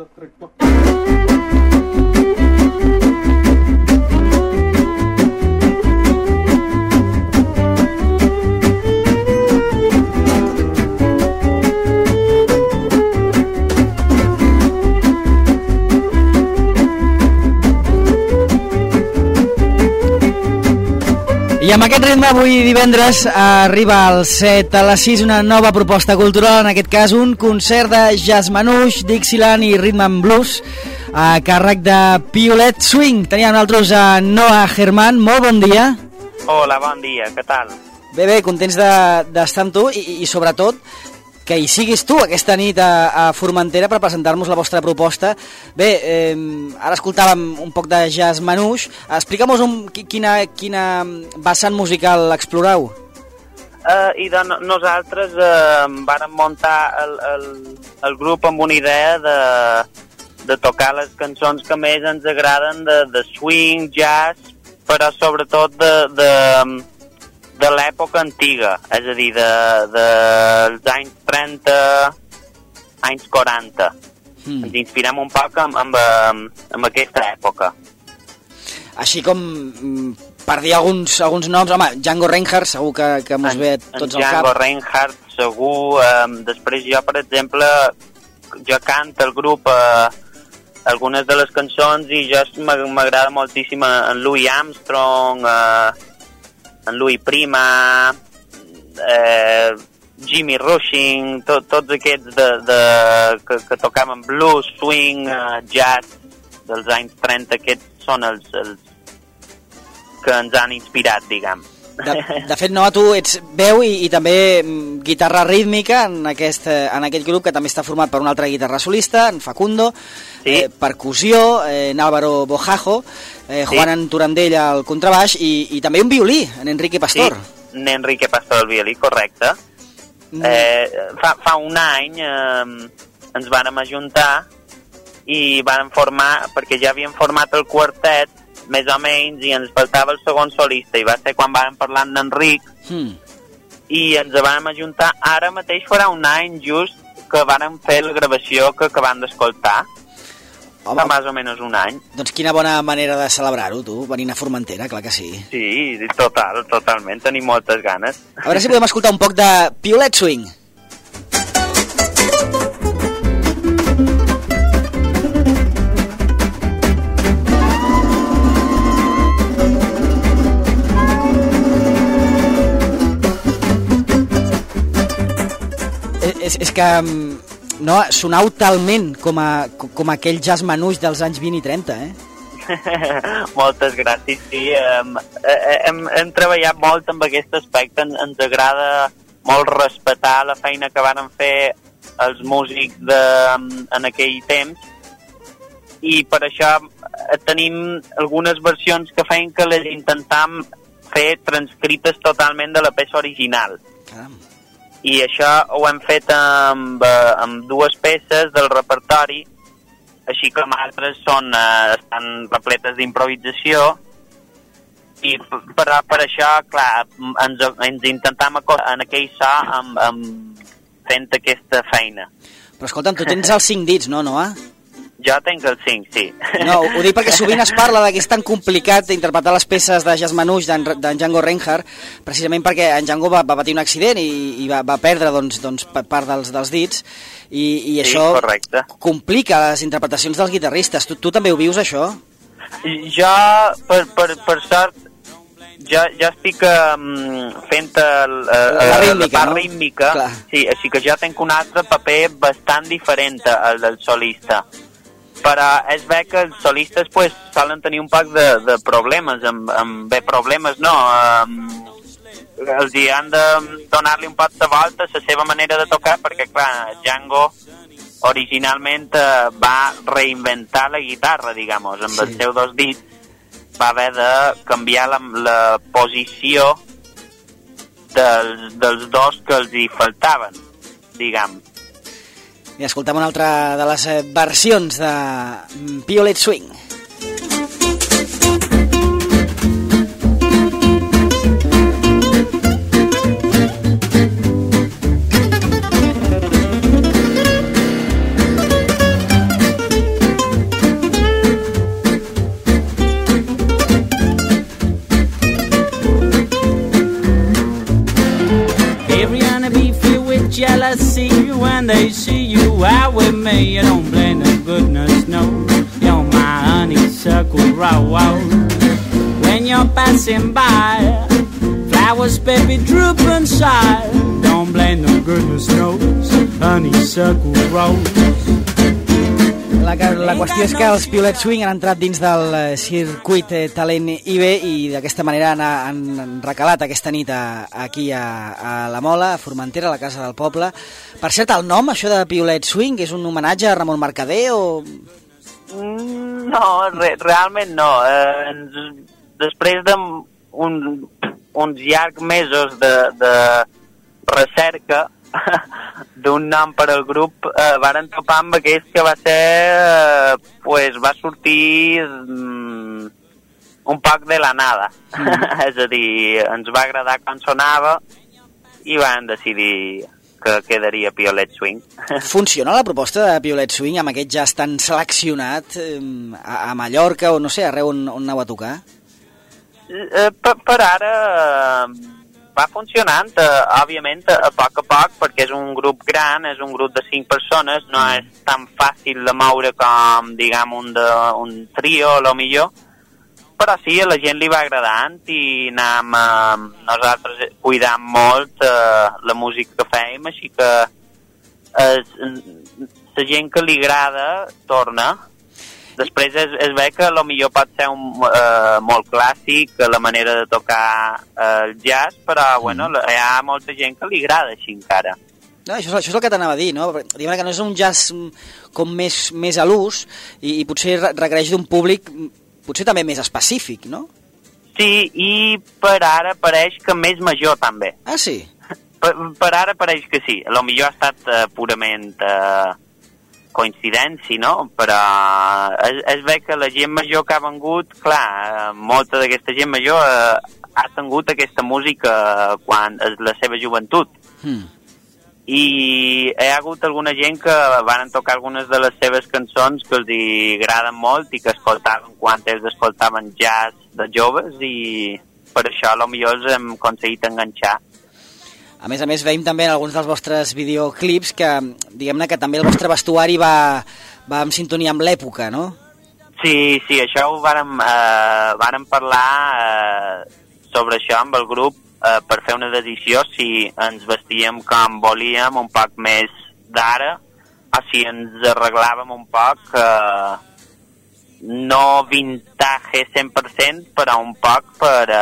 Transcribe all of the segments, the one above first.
I amb aquest ritme avui divendres arriba al 7 a les 6 una nova proposta cultural, en aquest cas un concert de jazz manouche, Dixieland i rhythm and blues a càrrec de Piolet Swing. Teníem nosaltres a Noah Herman. Molt bon dia. Hola, bon dia, què tal? Bé, contents d'estar amb tu i sobretot que hi siguis tu aquesta nit a Formentera per presentar-nos la vostra proposta. Bé, ara escoltàvem un poc de jazz manouche. Explica'm-nos quina vessant musical exploreu. Nosaltres vàrem muntar el grup amb una idea de tocar les cançons que més ens agraden de swing, jazz, però sobretot de l'època antiga, és a dir, dels anys 30, anys 40. Ens inspirem un poc amb aquesta època. Així com, per dir alguns noms, home, Django Reinhardt, segur que mos ve tots al cap. Django Reinhardt, segur. Després jo, per exemple, jo canto el grup algunes de les cançons i jo m'agrada moltíssim en Louis Armstrong, en Louis Prima, Jimmy Rushing, tots aquests que tocaven blues, swing, jazz dels anys 30, aquests són els que ens han inspirat, diguem. De fet, Noah, tu ets veu i també guitarra rítmica en aquest grup, que també està format per un altre guitarra solista, en Facundo, sí. Percussió, en Álvaro Bojajo, Juan Turandell al contrabaix i també un violí, en Enrique Pastor. Sí, en Enrique Pastor, el violí, correcte. Fa un any ens vàrem ajuntar i vàrem formar, perquè ja havíem format el quartet, més o menys, i ens faltava el segon solista, i va ser quan vàrem parlar amb l'Enric, i ens vàrem ajuntar. Ara mateix farà un any just que vàrem fer la gravació que acabam d'escoltar. Fa més o menys un any. Doncs quina bona manera de celebrar-ho, tu, venint a Formentera, clar que sí. Sí, totalment, tenim moltes ganes. A veure si podem escoltar un poc de Piolet Swing. És que no, sonau talment com aquell jazz manouche dels anys 20 i 30, Moltes gràcies, sí. Hem treballat molt amb aquest aspecte. Ens agrada molt respectar la feina que van fer els músics en aquell temps, i per això tenim algunes versions que feien que les intentam fer transcrites totalment de la peça original. Caram. I això ho hem fet amb dues peces del repertori, així com altres estan repletes d'improvisació, i per això, clar, ens intentam acostar en aquell so fent aquesta feina. Però escolta'm, tu tens els 5 dits, no, Noah? Jo tinc el 5, sí. No, ho dic perquè sovint es parla que és tan complicat interpretar les peces de jazz manouche d'en Django Reinhardt, precisament perquè en Django va patir un accident i va perdre part dels dits, i això correcte. Complica les interpretacions dels guitarristes. Tu també ho vius, això? Jo, per sort, jo estic fent la part rítmica, no? Sí, així que jo tinc un altre paper bastant diferent al del solista. Però és bé que els solistes solen tenir un poc de problemes, problemes no, els hi han de donar-li un poc de volta a la seva manera de tocar, perquè clar, Django originalment va reinventar la guitarra, digamos, amb els seus 2 dits, va haver de canviar la posició dels dos que els hi faltaven, diguem. I escoltem una altra de les versions de Piolet Swing. gonna be filled with jealousy when they see you out with me. You don't blame them, goodness knows. You're my honeysuckle rose. When you're passing by, flowers, baby, droop and sigh. Don't blame them, goodness knows. Honeysuckle rose. La qüestió és que els Piolet Swing han entrat dins del circuit Talent IB i d'aquesta manera han recalat aquesta nit aquí a la Mola, a Formentera, a la Casa del Poble. Per cert, el nom, això de Piolet Swing, és un homenatge a Ramon Mercader o...? No, realment no. Després d'uns llargs mesos de recerca d'un nom per al grup, varen topar amb aquest que va ser va sortir un poc de la nada. És a dir, ens va agradar quan sonava i van decidir que quedaria Piolet Swing. Funciona la proposta de Piolet Swing amb aquest jazz tan seleccionat a Mallorca o no sé, arreu on aneu a tocar? Per ara va funcionant, òbviament, a poc, perquè és un grup gran, és un grup de 5 persones, no és tan fàcil de moure com, diguem, un trio, a lo millor, però sí, a la gent li va agradant i nosaltres cuidam molt la música que fem, així que la gent que li agrada torna. Després es ve que potser pot ser molt clàssic, la manera de tocar el jazz, però bueno, hi ha molta gent que li agrada així encara. No, això és el que t'anava a dir, no? Diguem que no és un jazz com més a l'ús i potser requereix d'un públic potser també més específic, no? Sí, i per ara pareix que més major també. Ah, sí? Per ara pareix que sí. Potser ha estat purament coincidència, no? Però es ve que la gent major que ha vengut, clar, molta d'aquesta gent major ha tingut aquesta música quan és la seva joventut. I hi ha hagut alguna gent que van tocar algunes de les seves cançons que els agraden molt i que escoltaven quan ells escoltaven jazz de joves i per això potser els hem aconseguit enganxar. A més, veiem també en alguns dels vostres videoclips que, diguem-ne, que també el vostre vestuari va en sintonia amb l'època, no? Sí, això ho vàrem parlar sobre això amb el grup per fer una decisió si ens vestíem com volíem, un poc més d'ara, o si ens arreglàvem un poc, no vintage 100%, però un poc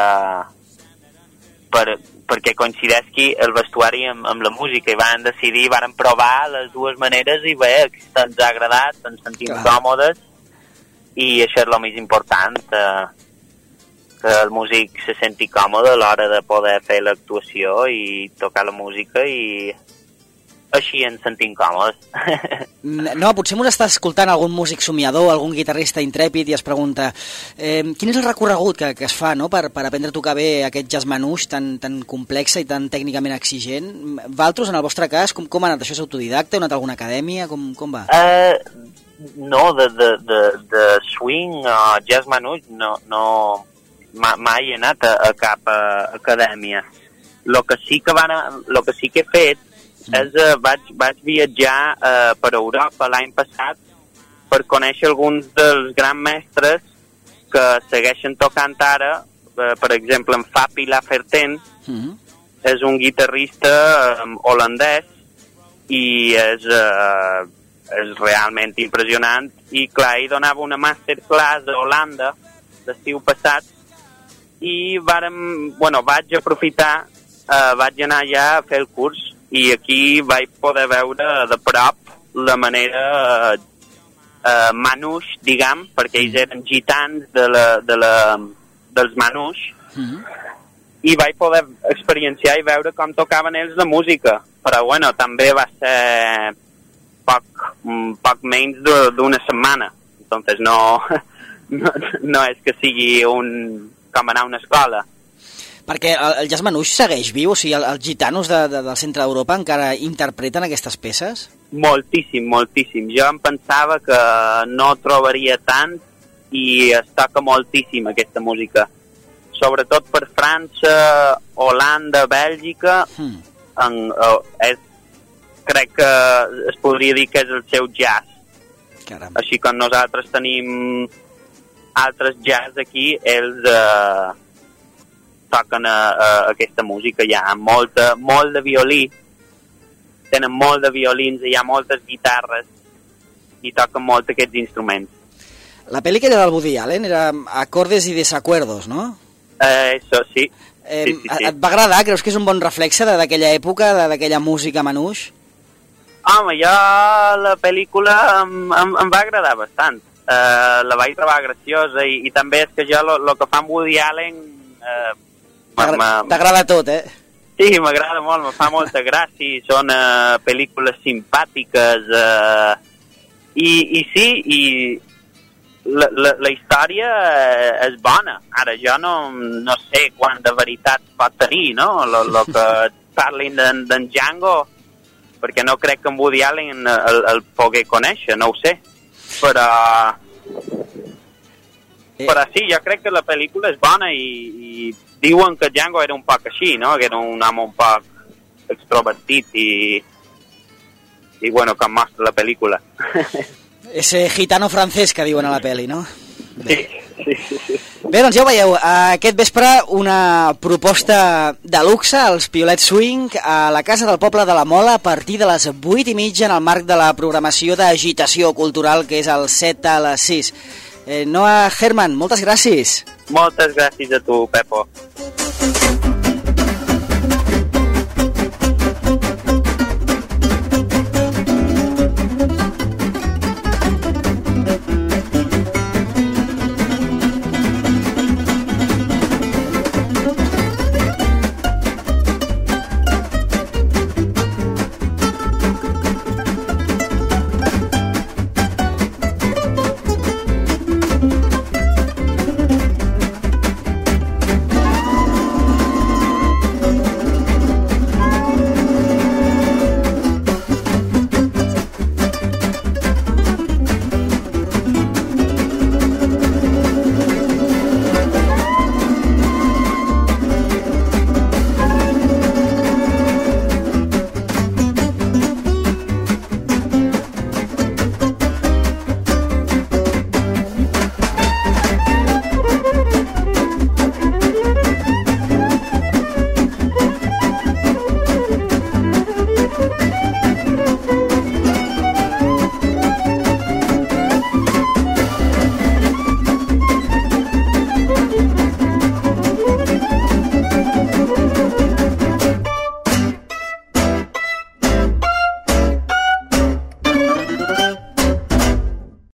perquè coincideixi el vestuari amb la música i van decidir, van provar les dues maneres i bé, ens ha agradat, ens sentim còmodes i això és el més important, que el músic se senti còmode a l'hora de poder fer l'actuació i tocar la música i així ens sentim còmodes. No, potser m'ho està escoltant algun músic somiador, algun guitarrista intrèpid i es pregunta quin és el recorregut que es fa, no?, per aprendre a tocar bé aquest jazz manouche tan complex i tan tècnicament exigent. Vosaltres, en el vostre cas, com ha anat? Això és autodidacta? Heu anat a alguna acadèmia? Com va? No, de swing o jazz manouche no mai he anat a cap acadèmia. Lo que sí que he fet vaig viatjar per Europa l'any passat per conèixer alguns dels grans mestres que segueixen tocant ara. Per exemple, en Fapi Laferten és un guitarrista holandès i és realment impressionant i clar, ell donava una masterclass a Holanda l'estiu passat i vaig aprofitar, vaig anar allà a fer el curs i aquí vaig poder veure de prop la manera manouche, diguem, perquè ells eren gitans dels manouche i vaig poder experienciar i veure com tocaven ells la música, però bueno, també va ser poc menys d'una setmana, entonces no és que sigui com anar a una escola. Perquè el jazz manouche segueix viu? O sigui, els gitanos del centre d'Europa encara interpreten aquestes peces? Moltíssim. Jo em pensava que no trobaria tant i es toca moltíssim aquesta música. Sobretot per França, Holanda, Bèlgica, crec que es podria dir que és el seu jazz. Caram. Així que nosaltres tenim altres jazz aquí, ells toquen aquesta música, hi ha molt de violí, tenen molt de violins, hi ha moltes guitarres i toquen molt aquests instruments. La pel·li que era del Woody Allen era Acordes i Desacuerdos, no? Això sí. Sí. Et va agradar? Creus que és un bon reflexe d'aquella època, d'aquella música manouche? Home, jo la pel·lícula em va agradar bastant. La vaig trobar graciosa i també és que jo el que fa amb Woody Allen t'agrada tot, eh? Sí, m'agrada molt, me fa molta gràcia, són pel·lícules simpàtiques i sí, i la història és bona. Ara jo no sé quant de veritat pot tenir, no? El que parlin d'en Django, perquè no crec que en Woody Allen el pugui conèixer, no ho sé. Però sí, jo crec que la pel·lícula és bona i diuen que Django era un poc així, no? Que era un home un poc extrovertit i bueno, com mostra la pel·lícula. Ese gitano francès que diuen a la pel·li, no? Sí. Bé, doncs ja ho veieu, aquest vespre una proposta de luxe, els Piolets Swing, a la Casa del Poble de la Mola a partir de les 8:30 en el marc de la programació d'agitació cultural, que és el 7 a les 6. Noa Herman, moltes gràcies. Moltes gràcies a tu, Pepo.